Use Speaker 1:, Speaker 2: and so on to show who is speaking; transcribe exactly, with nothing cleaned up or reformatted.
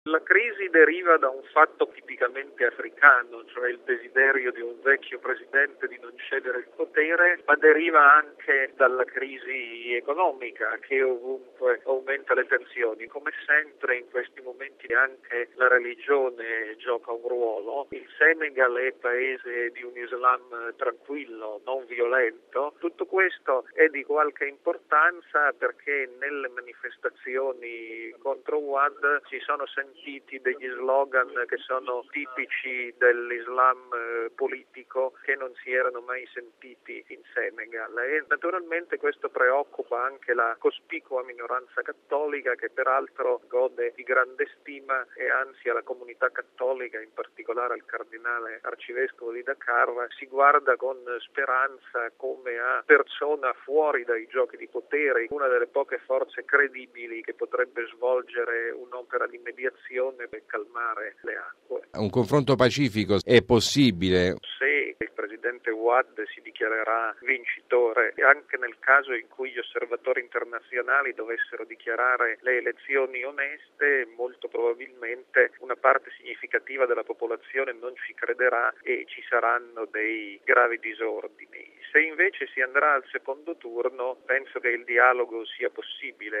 Speaker 1: La crisi deriva da un fatto tipicamente africano, cioè il desiderio di un vecchio presidente di non cedere il potere, ma deriva anche dalla crisi economica che ovunque aumenta le tensioni. Come sempre in questi momenti anche la religione gioca un ruolo. Il Senegal è paese di un Islam tranquillo, non violento. Tutto questo è di qualche importanza perché nelle manifestazioni contro Ouad ci sono sentiti degli slogan che sono tipici dell'Islam eh, politico che non si erano mai sentiti in Senegal e naturalmente questo preoccupa anche la cospicua minoranza cattolica che peraltro gode di grande stima e anzi alla comunità cattolica, in particolare al cardinale arcivescovo di Dakar, si guarda con speranza come a persona fuori dai giochi di potere, una delle poche forze credibili che potrebbe svolgere un'opera di mediazione per calmare le acque.
Speaker 2: Un confronto pacifico è possibile?
Speaker 1: Se il presidente Ouad si dichiarerà vincitore, anche nel caso in cui gli osservatori internazionali dovessero dichiarare le elezioni oneste, molto probabilmente una parte significativa della popolazione non ci crederà e ci saranno dei gravi disordini. Se invece si andrà al secondo turno, penso che il dialogo sia possibile.